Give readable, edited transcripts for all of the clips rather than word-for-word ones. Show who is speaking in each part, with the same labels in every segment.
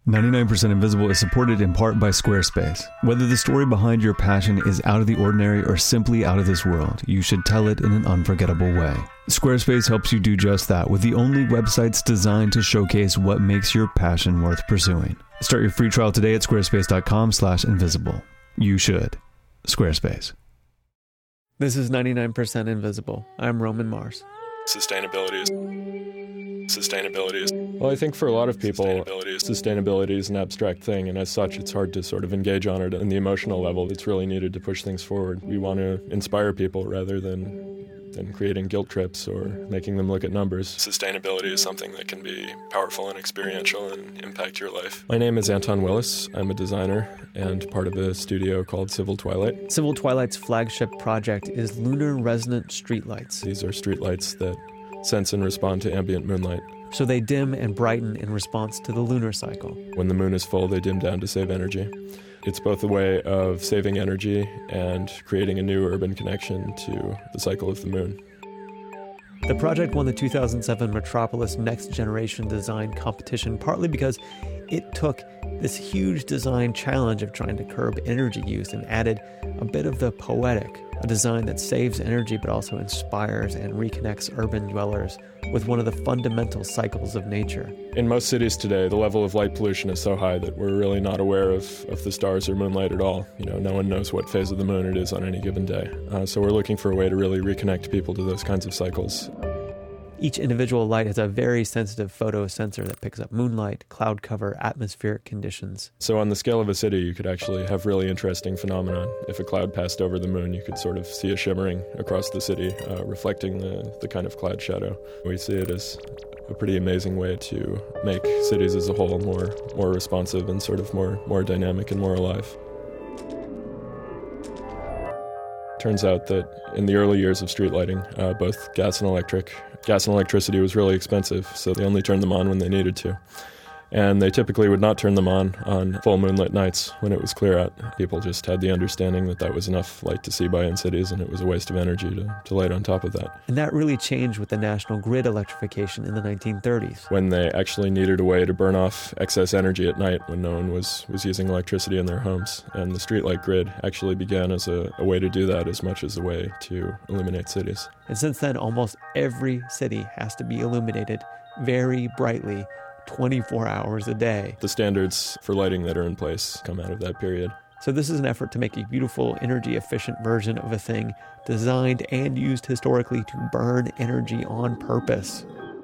Speaker 1: 99% Invisible is supported in part by Squarespace. Whether the story behind your passion is out of the ordinary or simply out of this world, you should tell it in an unforgettable way. Squarespace helps you do just that with the only websites designed to showcase what makes your passion worth pursuing. Start your free trial today at squarespace.com/invisible. You should. Squarespace.
Speaker 2: This is 99% Invisible. I'm Roman Mars.
Speaker 3: Sustainability is... Well, I think for a lot of people, sustainability is an abstract thing, and as such, it's hard to sort of engage on it on the emotional level. It's really needed to push things forward. We want to inspire people rather than creating guilt trips or making them look at numbers. Sustainability is something that can be powerful and experiential and impact your life. My name is Anton Willis. I'm a designer and part of a studio called Civil Twilight.
Speaker 2: Civil Twilight's flagship project is lunar resonant streetlights.
Speaker 3: These are streetlights that sense and respond to ambient moonlight.
Speaker 2: So they dim and brighten in response to the lunar cycle.
Speaker 3: When the moon is full, they dim down to save energy. It's both a way of saving energy and creating a new urban connection to the cycle of the moon.
Speaker 2: The project won the 2007 Metropolis Next Generation Design Competition partly because it took this huge design challenge of trying to curb energy use and added a bit of the poetic, a design that saves energy but also inspires and reconnects urban dwellers with one of the fundamental cycles of nature.
Speaker 3: In most cities today, the level of light pollution is so high that we're really not aware of the stars or moonlight at all. No one knows what phase of the moon it is on any given day. So we're looking for a way to really reconnect people to those kinds of cycles.
Speaker 2: Each individual light has a very sensitive photo sensor that picks up moonlight, cloud cover, atmospheric conditions.
Speaker 3: So on the scale of a city, you could actually have really interesting phenomenon. If a cloud passed over the moon, you could sort of see a shimmering across the city, reflecting the kind of cloud shadow. We see it as a pretty amazing way to make cities as a whole more responsive and sort of more dynamic and more alive. Turns out that in the early years of street lighting, both gas and electricity was really expensive, so they only turned them on when they needed to. And they typically would not turn them on full moonlit nights when it was clear out. People just had the understanding that was enough light to see by in cities, and it was a waste of energy to light on top of that.
Speaker 2: And that really changed with the national grid electrification in the 1930s.
Speaker 3: When they actually needed a way to burn off excess energy at night when no one was using electricity in their homes. And the streetlight grid actually began as a way to do that as much as a way to illuminate cities.
Speaker 2: And since then, almost every city has to be illuminated very brightly 24 hours a day.
Speaker 3: The standards for lighting that are in place come out of that period.
Speaker 2: So this is an effort to make a beautiful, energy-efficient version of a thing designed and used historically to burn energy on purpose.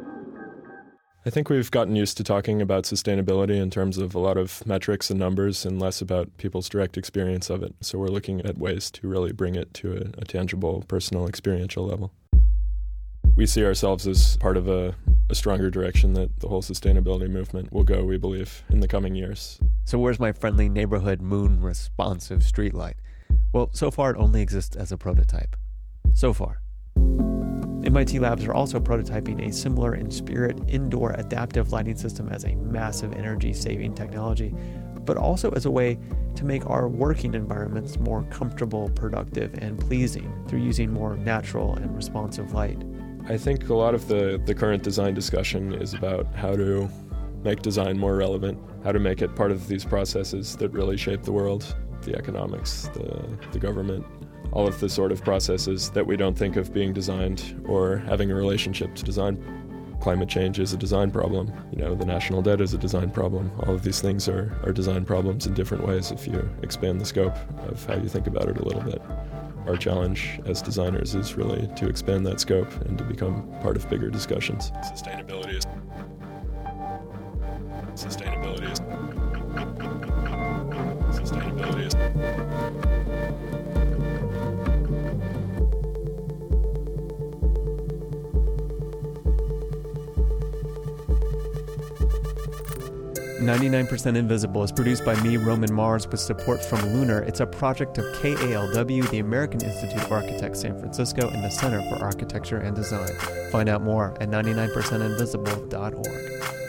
Speaker 3: I think we've gotten used to talking about sustainability in terms of a lot of metrics and numbers and less about people's direct experience of it. So we're looking at ways to really bring it to a tangible, personal, experiential level. We see ourselves as part of a stronger direction that the whole sustainability movement will go, we believe, in the coming years.
Speaker 2: So where's my friendly neighborhood moon-responsive streetlight? Well, so far it only exists as a prototype. So far. MIT Labs are also prototyping a similar in spirit indoor adaptive lighting system as a massive energy-saving technology, but also as a way to make our working environments more comfortable, productive, and pleasing through using more natural and responsive light.
Speaker 3: I think a lot of the current design discussion is about how to make design more relevant, how to make it part of these processes that really shape the world, the economics, the government, all of the sort of processes that we don't think of being designed or having a relationship to design. Climate change is a design problem. The national debt is a design problem. All of these things are design problems in different ways if you expand the scope of how you think about it a little bit. Our challenge as designers is really to expand that scope and to become part of bigger discussions. Sustainability is
Speaker 2: 99% Invisible is produced by me, Roman Mars, with support from Lunar. It's a project of KALW, the American Institute of Architects San Francisco, and the Center for Architecture and Design. Find out more at 99percentinvisible.org.